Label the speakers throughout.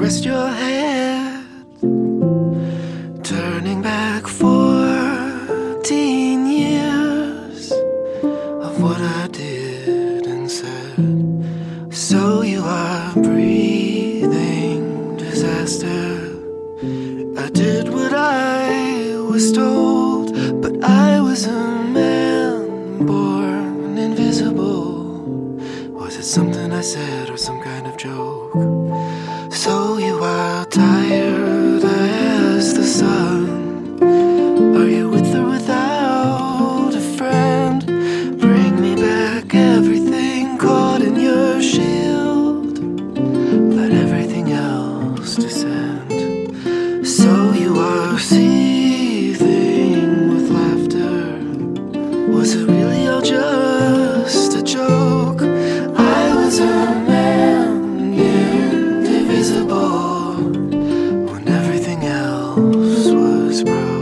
Speaker 1: rest your head, turning back 14 years of what I did and said. So you are breathing disaster. I did what I was told, but I was a man born invisible. Was it something I said or some kind of joke? So you are tired as the sun. Are you with or without a friend? Bring me back everything caught in your shield. Let everything else descend. So you are seething with laughter. Was it really all just a joke? I was a man indivisible when everything else was broke.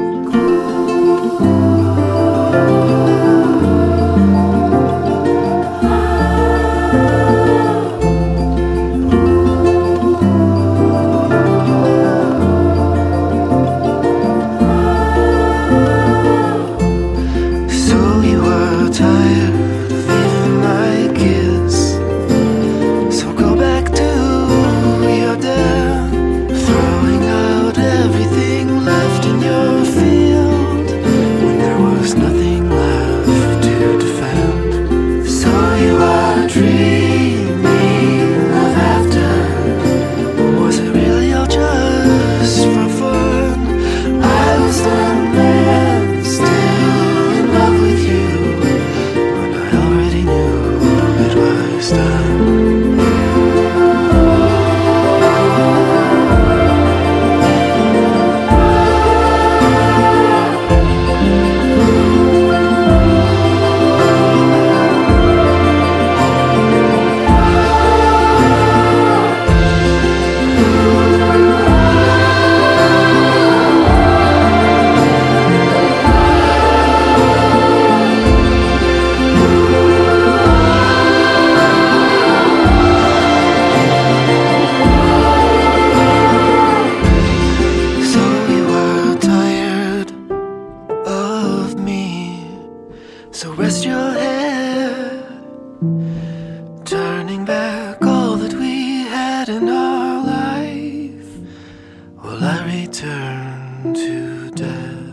Speaker 1: So rest your head, turning back all that we had in our life, while I return to death.